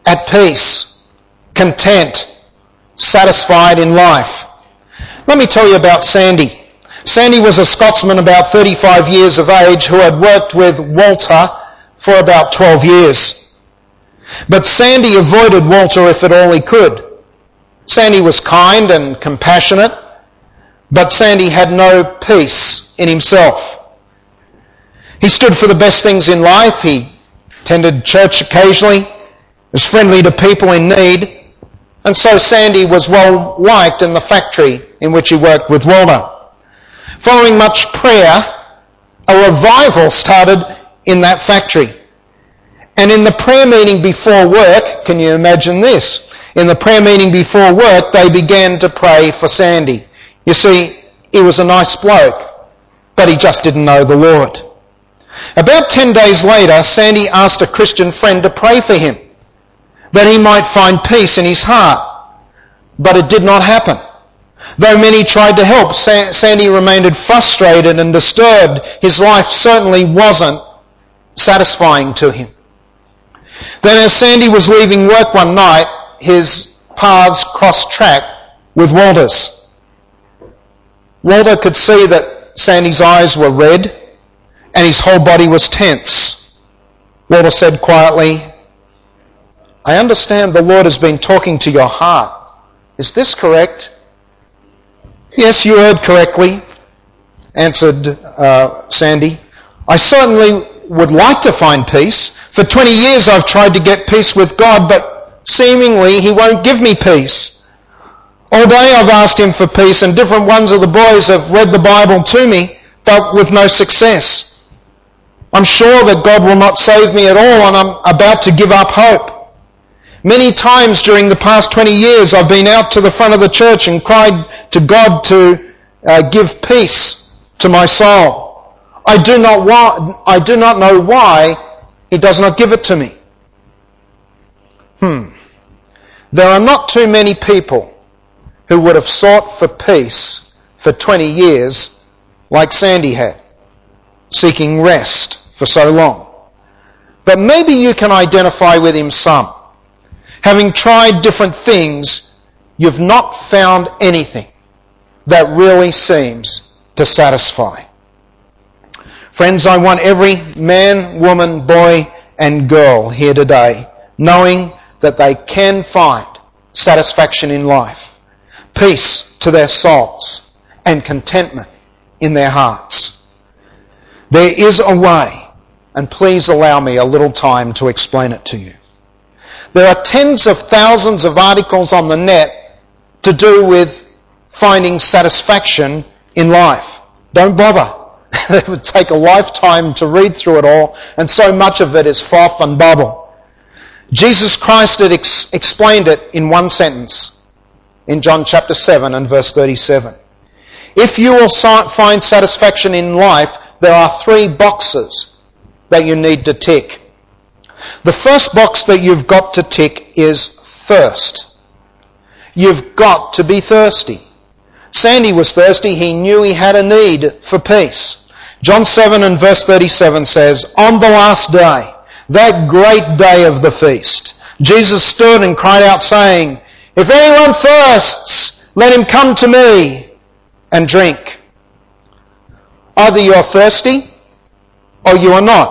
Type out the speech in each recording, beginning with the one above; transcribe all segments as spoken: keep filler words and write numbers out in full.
at peace, content, satisfied in life. Let me tell you about Sandy. Sandy was a Scotsman about thirty-five years of age who had worked with Walter for about twelve years. But Sandy avoided Walter if at all he could. Sandy was kind and compassionate, but Sandy had no peace in himself. He stood for the best things in life. He attended church occasionally, was friendly to people in need, and so Sandy was well liked in the factory in which he worked with Walter. Following much prayer, a revival started in that factory. And in the prayer meeting before work, can you imagine this? In the prayer meeting before work, they began to pray for Sandy. You see, he was a nice bloke, but he just didn't know the Lord. About ten days later, Sandy asked a Christian friend to pray for him, that he might find peace in his heart. But it did not happen. Though many tried to help, Sandy remained frustrated and disturbed. His life certainly wasn't satisfying to him. Then as Sandy was leaving work one night, his paths crossed track with Walter's. Walter could see that Sandy's eyes were red and his whole body was tense. Walter said quietly, "I understand the Lord has been talking to your heart. Is this correct?" "Yes, you heard correctly," answered uh, Sandy. "I certainly would like to find peace. For twenty years I've tried to get peace with God, but seemingly he won't give me peace. All day I've asked him for peace, and different ones of the boys have read the Bible to me, but with no success. I'm sure that God will not save me at all, and I'm about to give up hope. Many times during the past twenty years I've been out to the front of the church and cried to God to uh, give peace to my soul. I do not wa- I do not know why he does not give it to me." Hmm. There are not too many people who would have sought for peace for twenty years like Sandy had, seeking rest for so long. But maybe you can identify with him some. Having tried different things, you've not found anything that really seems to satisfy. Friends, I want every man, woman, boy and girl here today knowing that they can find satisfaction in life, peace to their souls and contentment in their hearts. There is a way, and please allow me a little time to explain it to you. There are tens of thousands of articles on the net to do with finding satisfaction in life. Don't bother. It would take a lifetime to read through it all, and so much of it is froth and bubble. Jesus Christ had ex- explained it in one sentence in John chapter seven and verse thirty-seven. If you will find satisfaction in life, there are three boxes that you need to tick. The first box that you've got to tick is thirst. You've got to be thirsty. Sandy was thirsty. He knew he had a need for peace. John seven and verse thirty-seven says, "On the last day, that great day of the feast, Jesus stood and cried out saying, 'If anyone thirsts, let him come to me and drink.'" Either you're thirsty or you are not.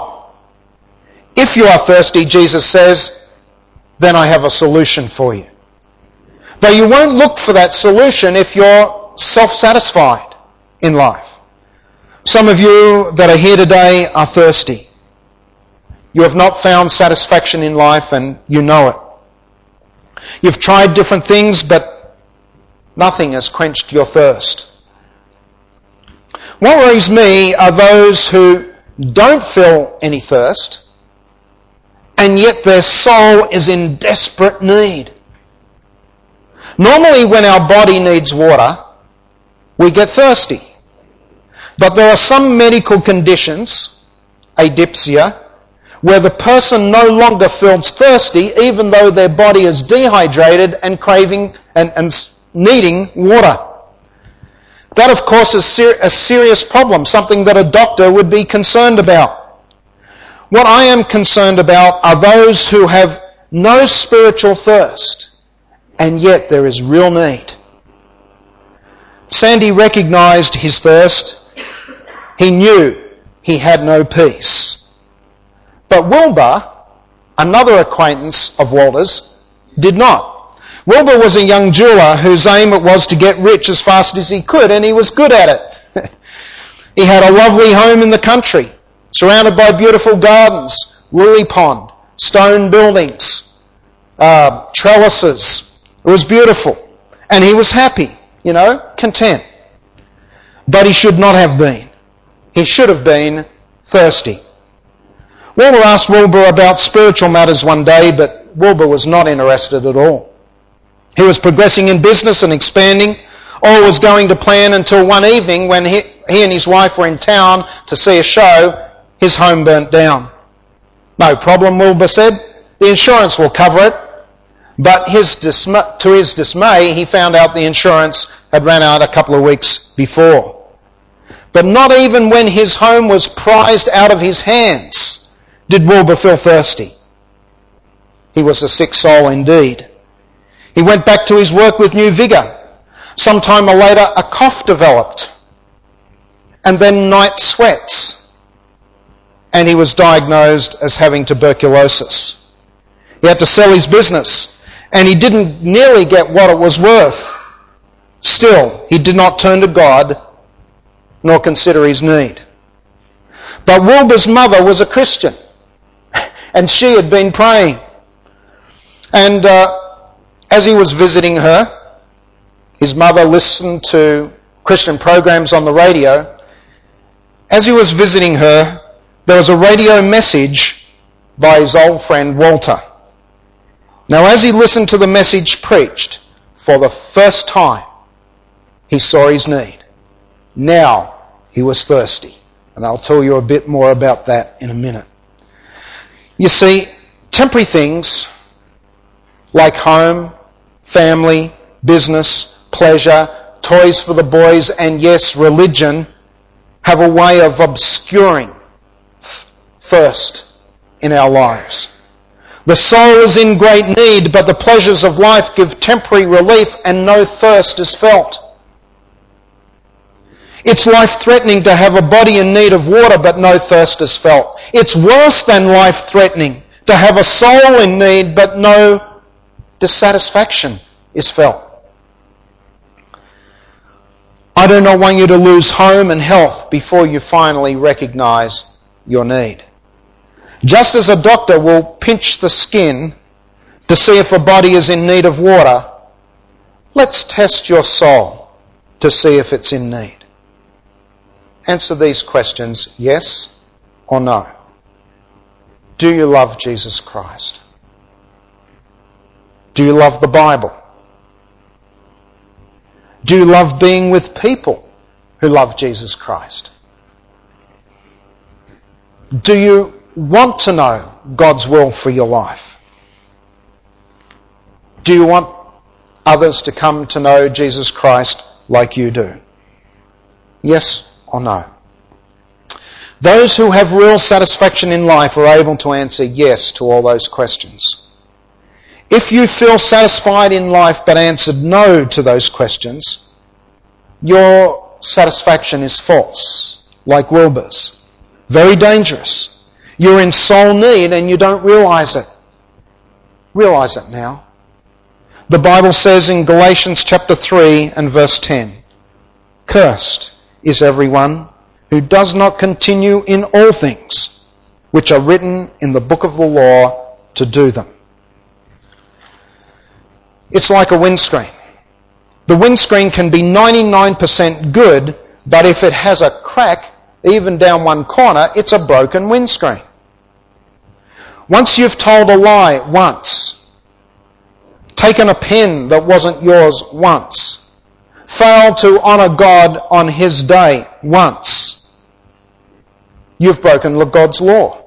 If you are thirsty, Jesus says, then I have a solution for you. But you won't look for that solution if you're self-satisfied in life. Some of you that are here today are thirsty. You have not found satisfaction in life and you know it. You've tried different things, but nothing has quenched your thirst. What worries me are those who don't feel any thirst, and yet their soul is in desperate need. Normally when our body needs water, we get thirsty. But there are some medical conditions, adipsia, where the person no longer feels thirsty even though their body is dehydrated and craving and, and needing water. That, of course, is ser- a serious problem, something that a doctor would be concerned about. What I am concerned about are those who have no spiritual thirst, and yet there is real need. Sandy recognised his thirst. He knew he had no peace. But Wilbur, another acquaintance of Walter's, did not. Wilbur was a young jeweller whose aim it was to get rich as fast as he could, and he was good at it. He had a lovely home in the country, surrounded by beautiful gardens, lily pond, stone buildings, uh, trellises. It was beautiful. And he was happy, you know, content. But he should not have been. He should have been thirsty. Walter asked Wilbur about spiritual matters one day, but Wilbur was not interested at all. He was progressing in business and expanding. All was going to plan until one evening when he, he and his wife were in town to see a show, his home burnt down. No problem, Wilbur said. The insurance will cover it. But his disma- to his dismay, he found out the insurance had run out a couple of weeks before. But not even when his home was prized out of his hands did Wilbur feel thirsty. He was a sick soul indeed. He went back to his work with new vigour. Sometime later, a cough developed, and then night sweats, and he was diagnosed as having tuberculosis. He had to sell his business, and he didn't nearly get what it was worth. Still, he did not turn to God nor consider his need. But Wilbur's mother was a Christian, and she had been praying. And uh, as he was visiting her, his mother listened to Christian programs on the radio. As he was visiting her, there was a radio message by his old friend Walter. Now, as he listened to the message preached, for the first time, he saw his need. Now, he was thirsty. And I'll tell you a bit more about that in a minute. You see, temporary things like home, family, business, pleasure, toys for the boys, and yes, religion, have a way of obscuring thirst in our lives. The soul is in great need, but the pleasures of life give temporary relief and no thirst is felt. It's life-threatening to have a body in need of water, but no thirst is felt. It's worse than life-threatening to have a soul in need, but no dissatisfaction is felt. I do not want you to lose home and health before you finally recognise your need. Just as a doctor will pinch the skin to see if a body is in need of water, let's test your soul to see if it's in need. Answer these questions, yes or no. Do you love Jesus Christ? Do you love the Bible? Do you love being with people who love Jesus Christ? Do you want to know God's will for your life? Do you want others to come to know Jesus Christ like you do? Yes or no? Those who have real satisfaction in life are able to answer yes to all those questions. If you feel satisfied in life but answered no to those questions, your satisfaction is false, like Wilbur's. Very dangerous. You're in soul need and you don't realise it. Realise it now. The Bible says in Galatians chapter three and verse ten, "Cursed is everyone who does not continue in all things which are written in the book of the law to do them." It's like a windscreen. The windscreen can be ninety-nine percent good, but if it has a crack, even down one corner, it's a broken windscreen. Once you've told a lie once, taken a pen that wasn't yours once, failed to honour God on His day once, you've broken God's law.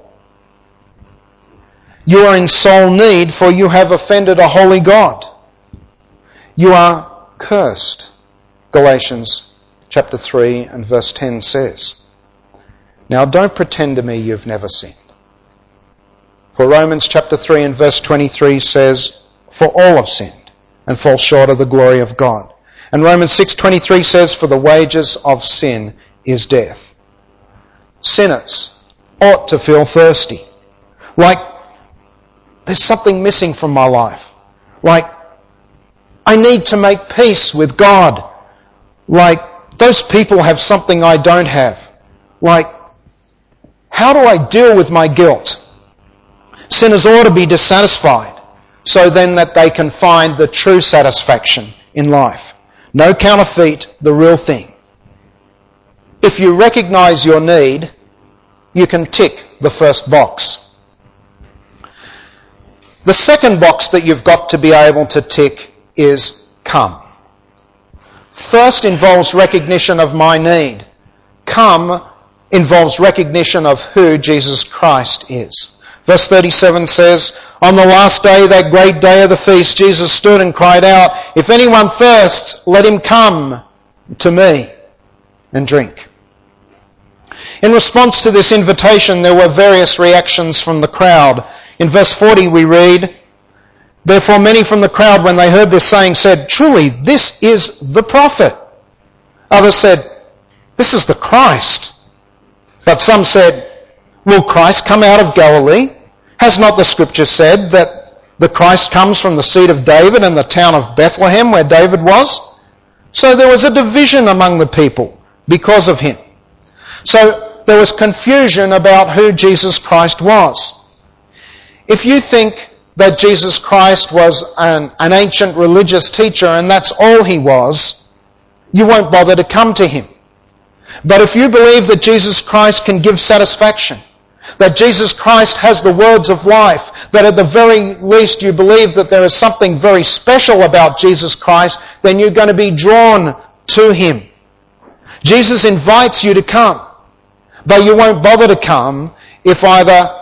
You are in soul need, for you have offended a holy God. You are cursed, Galatians chapter three and verse ten says. Now don't pretend to me you've never sinned. For Romans chapter three and verse twenty-three says, "For all have sinned and fall short of the glory of God." And Romans six twenty-three says, "For the wages of sin is death." Sinners ought to feel thirsty. Like, there's something missing from my life. Like, I need to make peace with God. Like, those people have something I don't have. Like, how do I deal with my guilt? Sinners ought to be dissatisfied so then that they can find the true satisfaction in life. No counterfeit, the real thing. If you recognise your need, you can tick the first box. The second box that you've got to be able to tick is come. First involves recognition of my need. Come involves recognition of who Jesus Christ is. Verse thirty-seven says, "On the last day, that great day of the feast, Jesus stood and cried out, 'If anyone thirsts, let him come to me and drink.'" In response to this invitation, there were various reactions from the crowd. In verse forty we read, "Therefore many from the crowd, when they heard this saying, said, 'Truly, this is the prophet.' Others said, 'This is the Christ.' But some said, 'Will Christ come out of Galilee? Has not the Scripture said that the Christ comes from the seed of David and the town of Bethlehem where David was?' So there was a division among the people because of him." So there was confusion about who Jesus Christ was. If you think that Jesus Christ was an, an ancient religious teacher and that's all he was, you won't bother to come to him. But if you believe that Jesus Christ can give satisfaction, that Jesus Christ has the words of life, that at the very least you believe that there is something very special about Jesus Christ, then you're going to be drawn to him. Jesus invites you to come, but you won't bother to come if either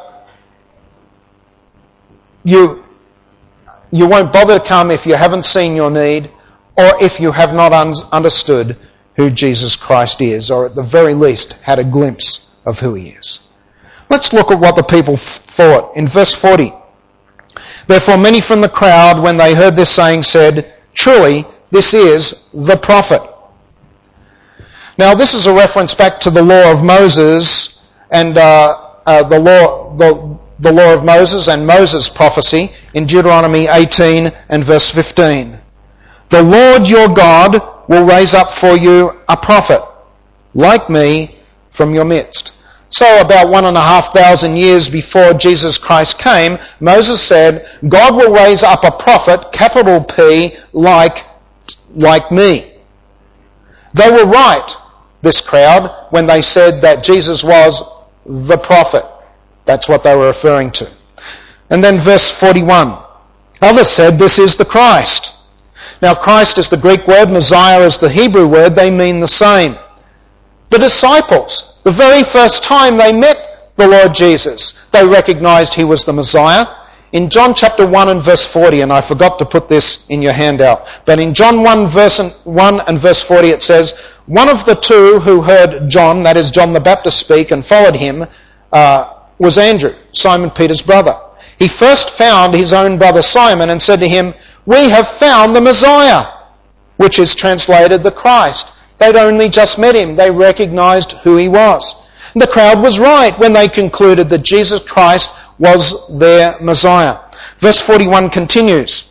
you, you won't bother to come if you haven't seen your need, or if you have not un- understood who Jesus Christ is, or at the very least had a glimpse of who he is. Let's look at what the people thought. In verse forty, "Therefore many from the crowd, when they heard this saying, said, 'Truly, this is the prophet.'" Now this is a reference back to the law of Moses and uh, uh, the law, the, the law of Moses and Moses' prophecy in Deuteronomy eighteen and verse fifteen. "The Lord your God will raise up for you a prophet, like me, from your midst." So about one and a half thousand years before Jesus Christ came, Moses said, God will raise up a prophet, capital P, like, like me. They were right, this crowd, when they said that Jesus was the prophet. That's what they were referring to. And then verse forty-one. Others said, "This is the Christ." Now Christ is the Greek word, Messiah is the Hebrew word, they mean the same. The disciples, the very first time they met the Lord Jesus, they recognized he was the Messiah. In John chapter one and verse forty, and I forgot to put this in your handout, but in John one, verse one and verse forty it says, "One of the two who heard John," that is John the Baptist, speak and followed him, uh, was Andrew, Simon Peter's brother. He first found his own brother Simon and said to him, "We have found the Messiah," which is translated the Christ. They'd only just met him. They recognized who he was. And the crowd was right when they concluded that Jesus Christ was their Messiah. Verse forty-one continues.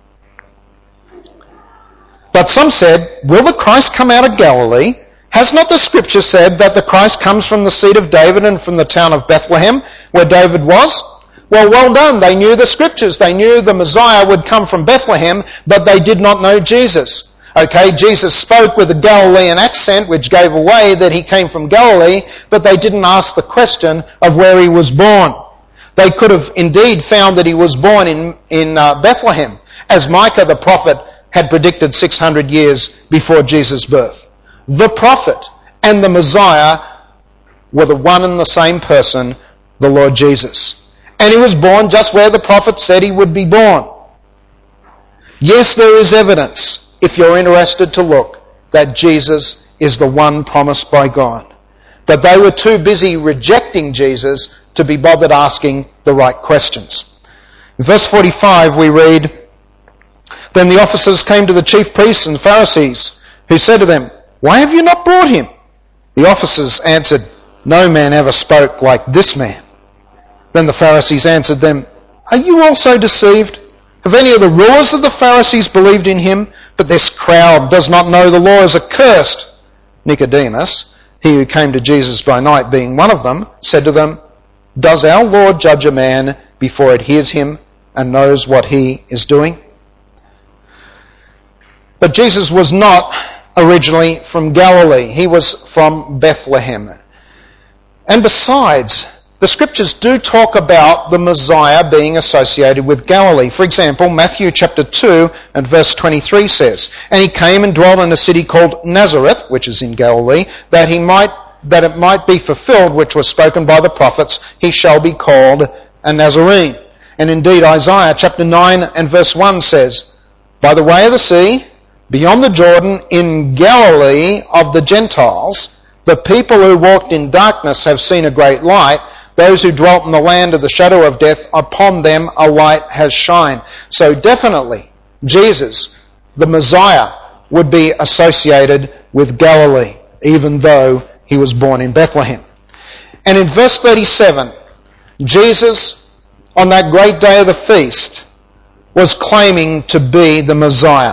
"But some said, 'Will the Christ come out of Galilee? Has not the Scripture said that the Christ comes from the seed of David and from the town of Bethlehem, where David was?' Well, well done. They knew the Scriptures. They knew the Messiah would come from Bethlehem, but they did not know Jesus. Okay, Jesus spoke with a Galilean accent, which gave away that he came from Galilee, but they didn't ask the question of where he was born. They could have indeed found that he was born in, in uh, Bethlehem, as Micah the prophet had predicted six hundred years before Jesus' birth. The prophet and the Messiah were the one and the same person, the Lord Jesus. And he was born just where the prophet said he would be born. Yes, there is evidence, if you're interested to look, that Jesus is the one promised by God. But they were too busy rejecting Jesus to be bothered asking the right questions. In verse forty-five we read, "Then the officers came to the chief priests and Pharisees, who said to them, 'Why have you not brought him?' The officers answered, 'No man ever spoke like this man.' Then the Pharisees answered them, 'Are you also deceived? Have any of the rulers of the Pharisees believed in him? But this crowd does not know the law is accursed.' Nicodemus, he who came to Jesus by night, being one of them, said to them, 'Does our law judge a man before it hears him and knows what he is doing?'" But Jesus was not originally from Galilee. He was from Bethlehem. And besides, the scriptures do talk about the Messiah being associated with Galilee. For example, Matthew chapter two and verse twenty-three says, "And he came and dwelt in a city called Nazareth," which is in Galilee, "that he might, that it might be fulfilled, which was spoken by the prophets, he shall be called a Nazarene." And indeed, Isaiah chapter nine and verse one says, "By the way of the sea, beyond the Jordan, in Galilee of the Gentiles, the people who walked in darkness have seen a great light. Those who dwelt in the land of the shadow of death, upon them a light has shined." So definitely, Jesus, the Messiah, would be associated with Galilee, even though he was born in Bethlehem. And in verse thirty-seven, Jesus, on that great day of the feast, was claiming to be the Messiah.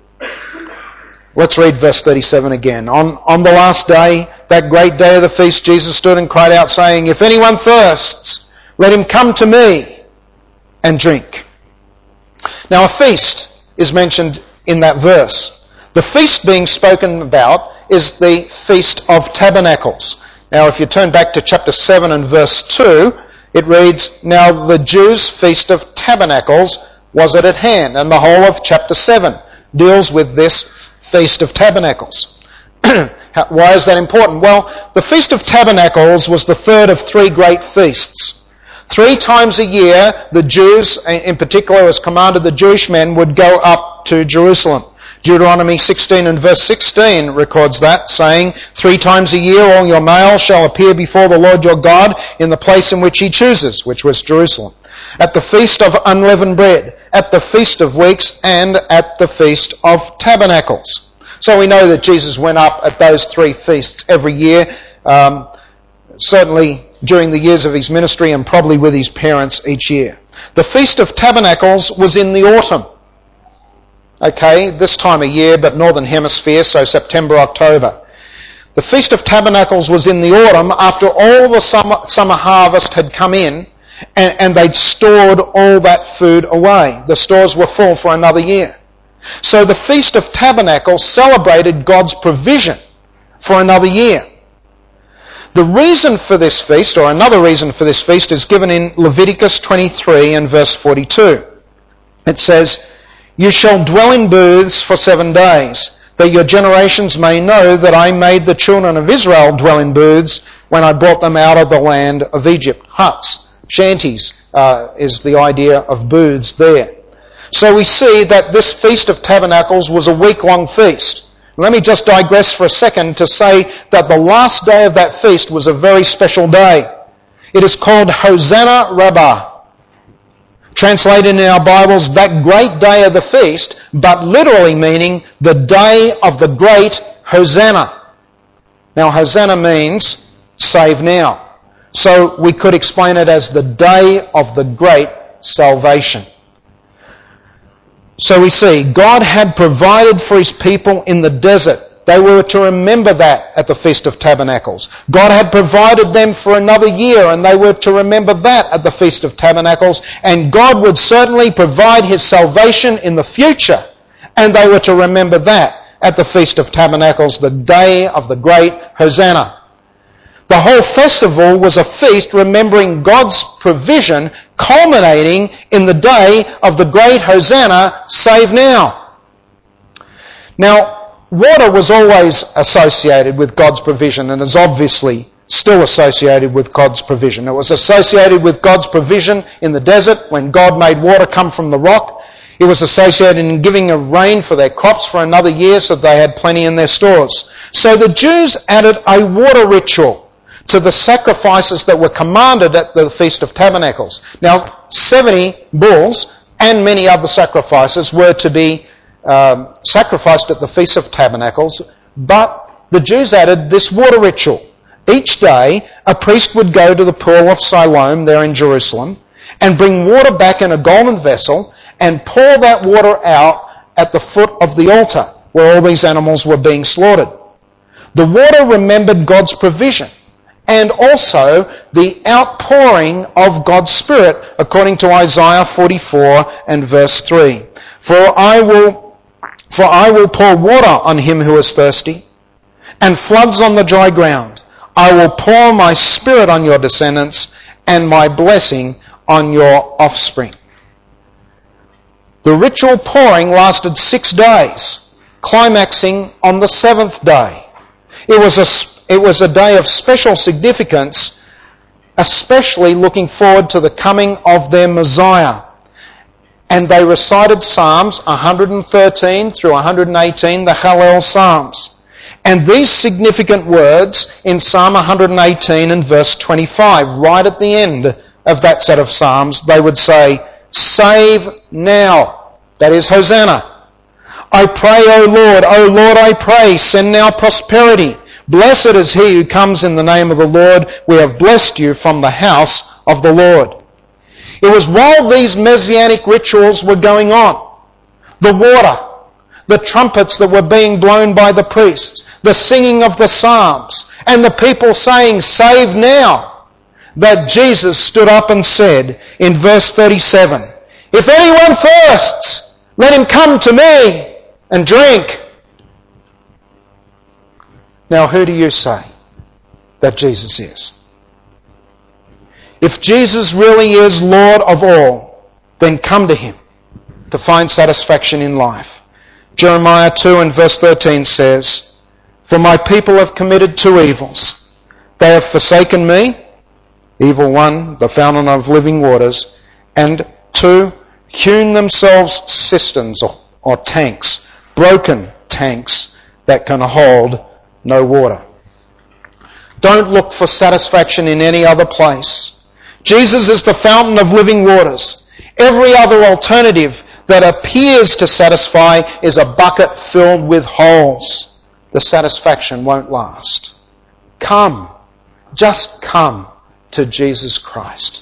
Let's read verse thirty-seven again. On, on the last day, that great day of the feast, Jesus stood and cried out, saying, "If anyone thirsts, let him come to me and drink." Now a feast is mentioned in that verse. The feast being spoken about is the Feast of Tabernacles. Now if you turn back to chapter seven and verse two, it reads, "Now the Jews' Feast of Tabernacles was at hand," and the whole of chapter seven deals with this Feast of Tabernacles. Why is that important? Well, the Feast of Tabernacles was the third of three great feasts. Three times a year, the Jews, in particular as commanded the Jewish men, would go up to Jerusalem. Deuteronomy sixteen and verse sixteen records that, saying, "Three times a year all your males shall appear before the Lord your God in the place in which he chooses," which was Jerusalem. "At the Feast of Unleavened Bread, at the Feast of Weeks, and at the Feast of Tabernacles." So we know that Jesus went up at those three feasts every year, um, certainly during the years of his ministry and probably with his parents each year. The Feast of Tabernacles was in the autumn. Okay, this time of year, but Northern Hemisphere, so September, October. The Feast of Tabernacles was in the autumn after all the summer, summer harvest had come in, and, and they'd stored all that food away. The stores were full for another year. So the Feast of Tabernacles celebrated God's provision for another year. The reason for this feast, or another reason for this feast, is given in Leviticus twenty-three and verse forty-two. It says, "You shall dwell in booths for seven days, that your generations may know that I made the children of Israel dwell in booths when I brought them out of the land of Egypt." Huts, shanties, uh, is the idea of booths there. So we see that this Feast of Tabernacles was a week-long feast. Let me just digress for a second to say that the last day of that feast was a very special day. It is called Hosanna Rabbah. Translated in our Bibles, that great day of the feast, but literally meaning the day of the great Hosanna. Now, Hosanna means save now. So we could explain it as the day of the great salvation. So we see, God had provided for his people in the desert. They were to remember that at the Feast of Tabernacles. God had provided them for another year, and they were to remember that at the Feast of Tabernacles. And God would certainly provide his salvation in the future, and they were to remember that at the Feast of Tabernacles, the day of the great Hosanna. The whole festival was a feast remembering God's provision, culminating in the day of the great Hosanna, save now. Now, water was always associated with God's provision and is obviously still associated with God's provision. It was associated with God's provision in the desert when God made water come from the rock. It was associated in giving a rain for their crops for another year so they had plenty in their stores. So the Jews added a water ritual to the sacrifices that were commanded at the Feast of Tabernacles. Now, seventy bulls and many other sacrifices were to be um, sacrificed at the Feast of Tabernacles, but the Jews added this water ritual. Each day, a priest would go to the pool of Siloam there in Jerusalem and bring water back in a golden vessel and pour that water out at the foot of the altar where all these animals were being slaughtered. The water remembered God's provision and also the outpouring of God's Spirit, according to Isaiah forty-four and verse three. For I will, for I will pour water on him who is thirsty, and floods on the dry ground. I will pour my Spirit on your descendants, and my blessing on your offspring. The ritual pouring lasted six days, climaxing on the seventh day. It was a It was a day of special significance, especially looking forward to the coming of their Messiah. And they recited Psalms one thirteen through one eighteen, the Hallel Psalms. And these significant words in Psalm one eighteen and verse twenty-five, right at the end of that set of Psalms, they would say, "Save now." That is Hosanna. "I pray, O Lord, O Lord, I pray, send now prosperity. Blessed is he who comes in the name of the Lord. We have blessed you from the house of the Lord." It was while these messianic rituals were going on, the water, the trumpets that were being blown by the priests, the singing of the psalms, and the people saying, "Save now," that Jesus stood up and said in verse thirty-seven, "If anyone thirsts, let him come to me and drink." Now, who do you say that Jesus is? If Jesus really is Lord of all, then come to him to find satisfaction in life. Jeremiah two and verse thirteen says, "For my people have committed two evils. They have forsaken me," evil one, the fountain of living waters, and two, hewn themselves cisterns or, or tanks, broken tanks that can hold no water. Don't look for satisfaction in any other place. Jesus is the fountain of living waters. Every other alternative that appears to satisfy is a bucket filled with holes. The satisfaction won't last. Come, just come to Jesus Christ.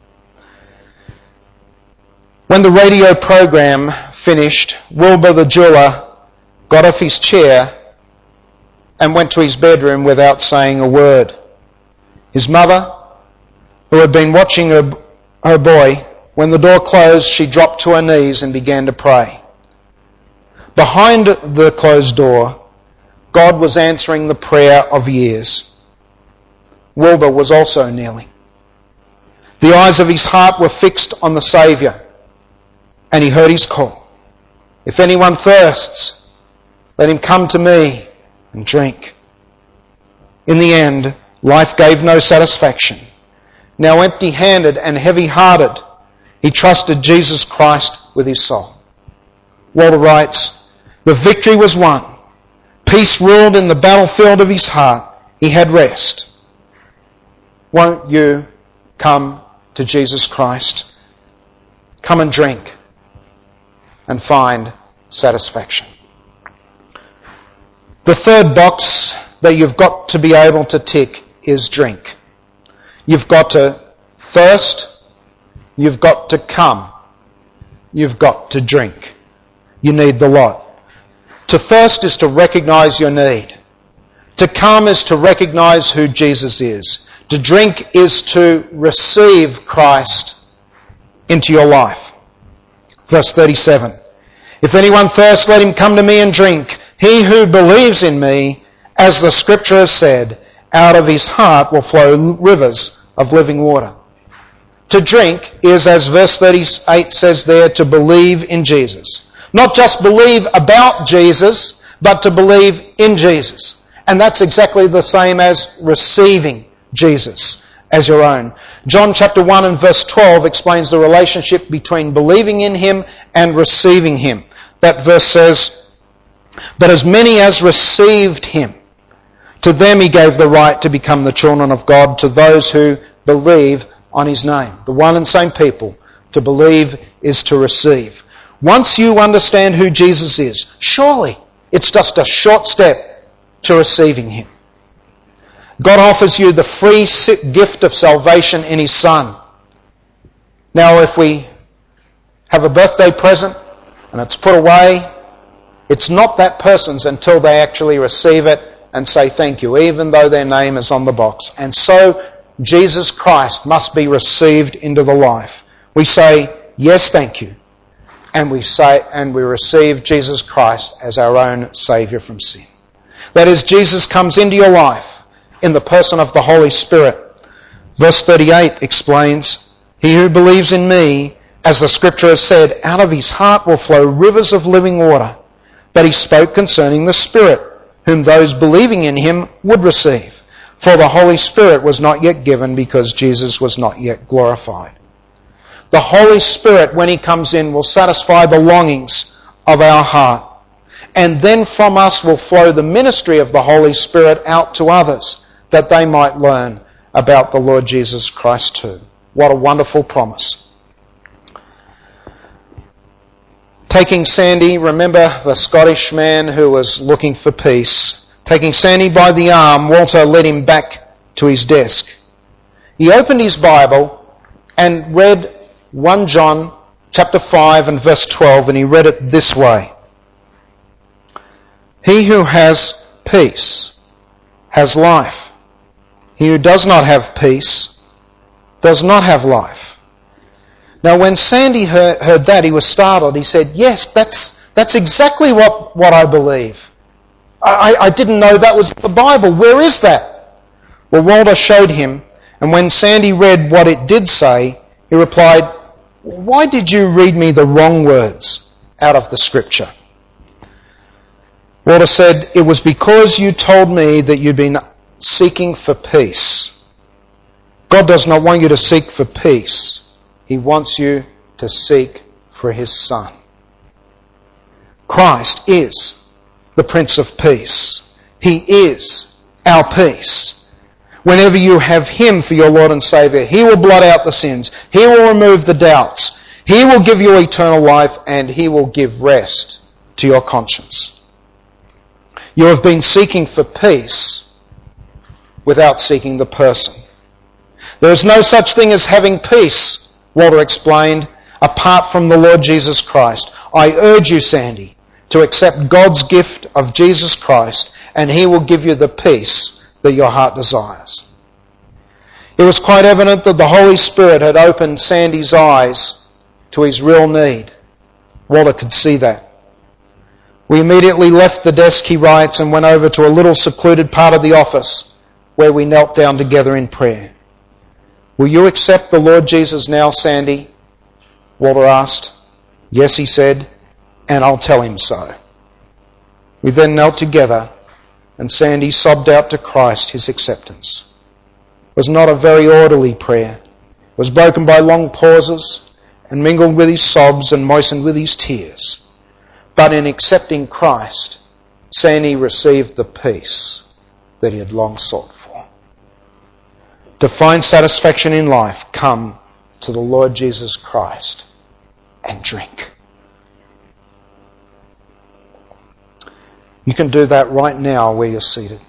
When the radio program finished, Wilbur the jeweler got off his chair and went to his bedroom without saying a word. His mother, who had been watching her, her boy, when the door closed, she dropped to her knees and began to pray. Behind the closed door, God was answering the prayer of years. Wilbur was also kneeling. The eyes of his heart were fixed on the Saviour, and he heard his call. "If anyone thirsts, let him come to me and drink." In the end, life gave no satisfaction. Now empty-handed and heavy-hearted, he trusted Jesus Christ with his soul. Walter writes, "The victory was won. Peace ruled in the battlefield of his heart. He had rest." Won't you come to Jesus Christ? Come and drink and find satisfaction. The third box that you've got to be able to tick is drink. You've got to thirst. You've got to come. You've got to drink. You need the lot. To thirst is to recognise your need. To come is to recognise who Jesus is. To drink is to receive Christ into your life. Verse thirty-seven. "If anyone thirsts, let him come to me and drink. He who believes in me, as the scripture has said, out of his heart will flow rivers of living water." To drink is, as verse thirty-eight says there, to believe in Jesus. Not just believe about Jesus, but to believe in Jesus. And that's exactly the same as receiving Jesus as your own. John chapter one and verse twelve explains the relationship between believing in him and receiving him. That verse says, "But as many as received him, To them he gave the right to become the children of God, to those who believe on his name. The one and same people. To believe is to receive. Once you understand who Jesus is, surely it's just a short step to receiving him. God offers you the free gift of salvation in his Son. Now, if we have a birthday present and it's put away, it's not that person's until they actually receive it and say thank you, even though their name is on the box. And so Jesus Christ must be received into the life. We say, yes, thank you. And we say, and we receive Jesus Christ as our own Saviour from sin. That is, Jesus comes into your life in the person of the Holy Spirit. Verse thirty-eight explains, he who believes in me, as the Scripture has said, out of his heart will flow rivers of living water. But he spoke concerning the Spirit, whom those believing in him would receive. For the Holy Spirit was not yet given because Jesus was not yet glorified. The Holy Spirit, when he comes in, will satisfy the longings of our heart. And then from us will flow the ministry of the Holy Spirit out to others, that they might learn about the Lord Jesus Christ too. What a wonderful promise. Taking Sandy, remember the Scottish man who was looking for peace. Taking Sandy by the arm, Walter led him back to his desk. He opened his Bible and read First John chapter five and verse twelve, and he read it this way. He who has peace has life. He who does not have peace does not have life. Now when Sandy heard, heard that, he was startled. He said, yes, that's that's exactly what, what I believe. I, I didn't know that was the Bible. Where is that? Well, Walter showed him, and when Sandy read what it did say, he replied, why did you read me the wrong words out of the Scripture? Walter said, it was because you told me that you'd been seeking for peace. God does not want you to seek for peace. He wants you to seek for his Son. Christ is the Prince of Peace. He is our peace. Whenever you have him for your Lord and Saviour, he will blot out the sins. He will remove the doubts. He will give you eternal life, and he will give rest to your conscience. You have been seeking for peace without seeking the person. There is no such thing as having peace, Walter explained, apart from the Lord Jesus Christ. I urge you, Sandy, to accept God's gift of Jesus Christ, and he will give you the peace that your heart desires. It was quite evident that the Holy Spirit had opened Sandy's eyes to his real need. Walter could see that. We immediately left the desk, he writes, and went over to a little secluded part of the office where we knelt down together in prayer. Will you accept the Lord Jesus now, Sandy? Walter asked. Yes, he said, and I'll tell him so. We then knelt together, and Sandy sobbed out to Christ his acceptance. It was not a very orderly prayer. It was broken by long pauses and mingled with his sobs and moistened with his tears. But in accepting Christ, Sandy received the peace that he had long sought for. To find satisfaction in life, come to the Lord Jesus Christ and drink. You can do that right now where you're seated.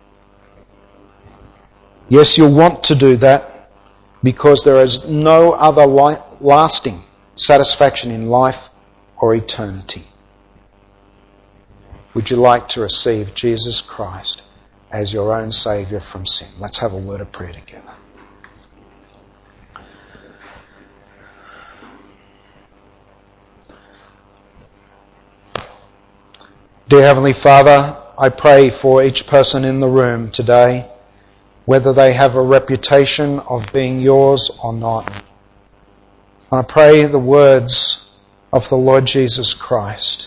Yes, you'll want to do that because there is no other li- lasting satisfaction in life or eternity. Would you like to receive Jesus Christ as your own Saviour from sin? Let's have a word of prayer together. Dear Heavenly Father, I pray for each person in the room today, whether they have a reputation of being yours or not. I pray the words of the Lord Jesus Christ,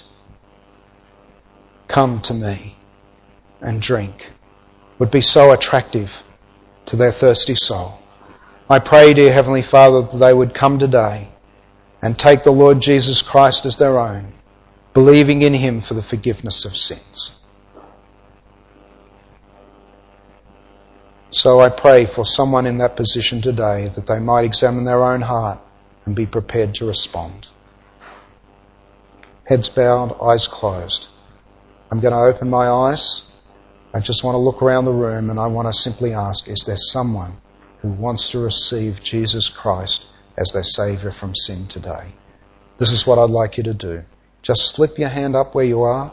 come to me and drink, would be so attractive to their thirsty soul. I pray, dear Heavenly Father, that they would come today and take the Lord Jesus Christ as their own, believing in him for the forgiveness of sins. So I pray for someone in that position today that they might examine their own heart and be prepared to respond. Heads bowed, eyes closed. I'm going to open my eyes. I just want to look around the room and I want to simply ask, is there someone who wants to receive Jesus Christ as their Saviour from sin today? This is what I'd like you to do. Just slip your hand up where you are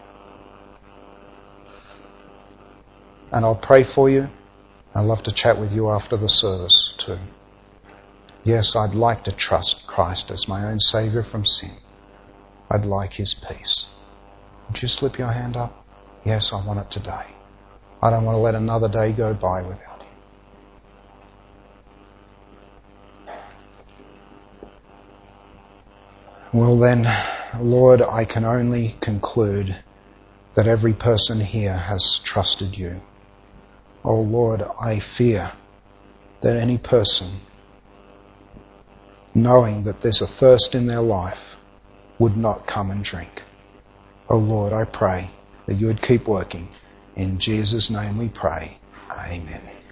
and I'll pray for you. I'd love to chat with you after the service too. Yes, I'd like to trust Christ as my own Saviour from sin. I'd like His peace. Would you slip your hand up? Yes, I want it today. I don't want to let another day go by without Him. Well then, Lord, I can only conclude that every person here has trusted You. Oh Lord, I fear that any person, knowing that there's a thirst in their life, would not come and drink. Oh Lord, I pray that You would keep working. In Jesus' name we pray. Amen.